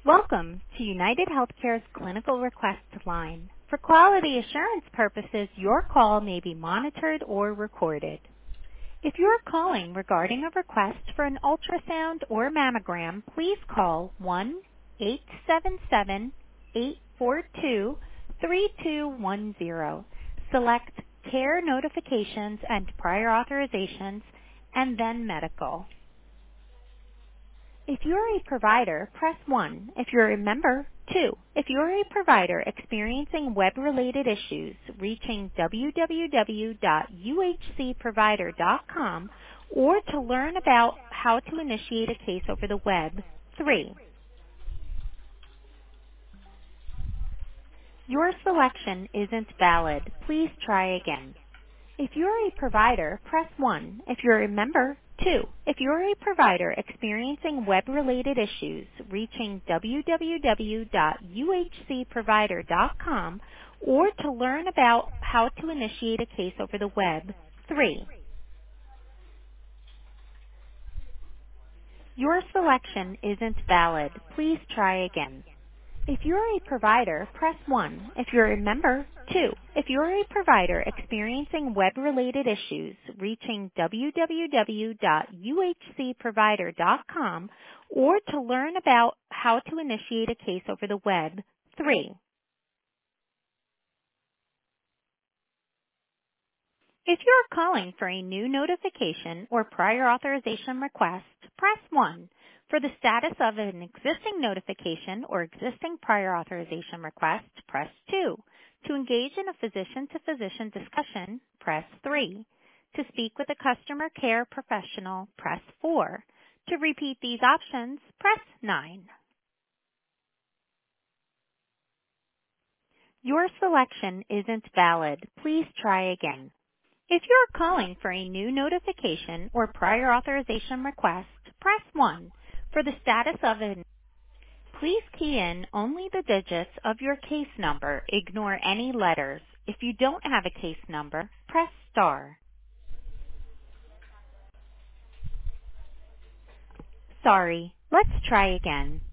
Welcome to United Healthcare's clinical request line. For quality assurance purposes, your call may be monitored or recorded. If you are calling regarding a request for an ultrasound or mammogram, please call 1-877-842-3210. Select Care Notifications and Prior Authorizations, and then Medical. If you're a provider, press 1. If you're a member, 2. If you're a provider experiencing web-related issues, reaching www.uhcprovider.com, or to learn about how to initiate a case over the web, 3. Your selection isn't valid. Please try again. If you're a provider, press 1. If you're a member, 2. If you're a provider experiencing web-related issues, reaching www.uhcprovider.com, or to learn about how to initiate a case over the web, 3. Your selection isn't valid. Please try again. If you're a provider, press 1. If you're a member, 2. If you're a provider experiencing web-related issues, reaching www.uhcprovider.com, or to learn about how to initiate a case over the web, 3. If you're calling for a new notification or prior authorization request, press 1. For the status of an existing notification or existing prior authorization request, press 2. To engage in a physician-to-physician discussion, press 3. To speak with a customer care professional, press 4. To repeat these options, press 9. Your selection isn't valid. Please try again. If you're calling for a new notification or prior authorization request, press 1. For the status of an, please key in only the digits of your case number. Ignore any letters. If you don't have a case number, press star. Sorry, let's try again.